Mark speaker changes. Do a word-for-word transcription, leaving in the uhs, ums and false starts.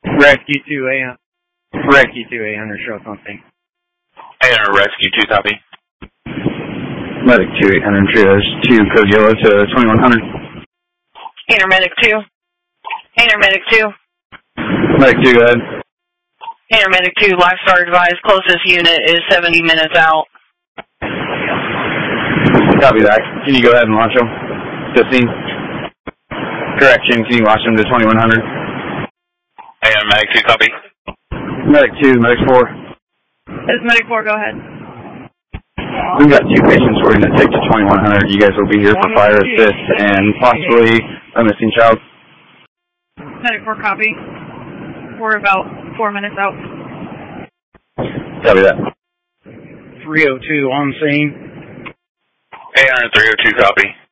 Speaker 1: Rescue two A. Rescue two A hundred, show something.
Speaker 2: eight hundred, Rescue two, copy.
Speaker 1: Medic two eight hundred, trios two, code yellow to twenty-one hundred.
Speaker 3: eight hundred, Medic two. eight hundred, Medic two.
Speaker 1: Medic two, go ahead.
Speaker 3: eight hundred, Medic two, Lifestar advised, closest unit is seventy minutes out.
Speaker 1: Copy that. Can you go ahead and launch them? fifteen. Correction, can you launch them to twenty-one hundred?
Speaker 2: eight hundred, Medic two, copy.
Speaker 1: Medic two, Medic four.
Speaker 3: It's Medic four, go ahead.
Speaker 1: We've got two patients we're going to take to twenty-one hundred. You guys will be here for fire assist and possibly a missing child.
Speaker 3: Medic four, copy. We're about four minutes out.
Speaker 1: Copy that. three oh two on scene.
Speaker 2: eight hundred, three oh two, copy.